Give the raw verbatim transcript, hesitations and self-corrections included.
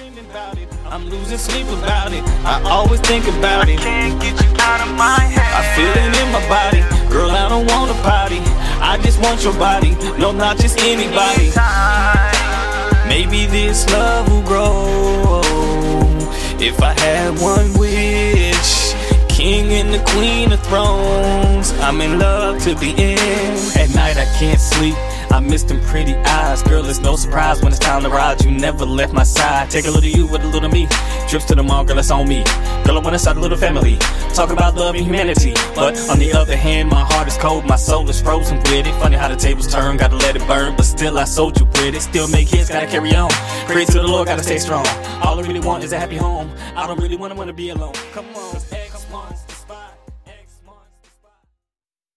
dreaming about it. I'm losing sleep about it. I always think about it. I can't get you out of my head. I feel it in my body. Girl, I don't wanna party. I just want your body. No, not just anybody. Maybe this love will grow if I had one wish. King and the queen of thrones. I'm in love to the end. At night I can't sleep. I miss them pretty eyes. Girl, it's no surprise when it's time to ride. You never left my side. Take a little you with a little me. Trips to the mall, girl, it's on me. Girl, I wanna start a little family. Talk about love and humanity. But on the other hand, my heart is cold. My soul is frozen with it. Funny how the tables turn. Gotta let it burn. But still I sold you with it. Still make hits, gotta carry on. Pray to the Lord, gotta stay strong. All I really want is a happy home. I don't really wanna wanna be alone. Come on.